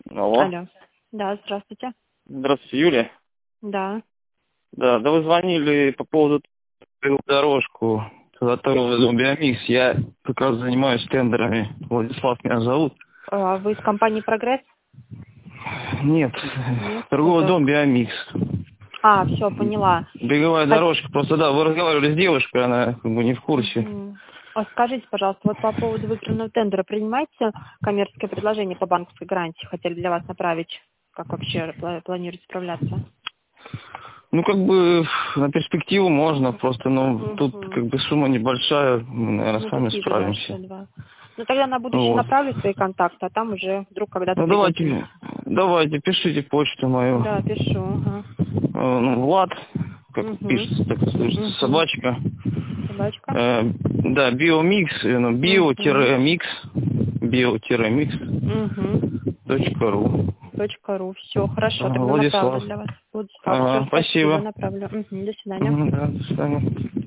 Алло. Алло. Да, здравствуйте. Здравствуйте, Юлия. Да. Да, вы звонили по поводу дорожку, которую Биомикс. Я как раз занимаюсь тендерами. Владислав меня зовут. А вы из компании «Прогресс»? Нет, Нет. торговый Это... дом Биомикс. А, все, поняла. Беговая дорожка. Просто да, вы разговаривали с девушкой, она как бы не в курсе. А скажите, пожалуйста, вот по поводу выигранного тендера принимаете коммерческое предложение по банковской гарантии? Хотели для вас направить. Как вообще планируете справляться? Ну, как бы на перспективу можно, просто, тут как бы сумма небольшая, мы, наверное, сами Такие же, да, справимся. 62. Ну, тогда на будущее Вот. направлю свои контакты, а там уже вдруг когда-то Ну, пригодится. давайте, пишите почту мою. Да, пишу. Ага. Влад, как пишется, так слышится, собачка. Собачка. Да, биомикс, bio-mix, bio-mix.ru. .ру. Все, хорошо, тогда направлю Владислав. для вас. Владислав, все, спасибо, Спасибо. направлю. До свидания. Да, до свидания.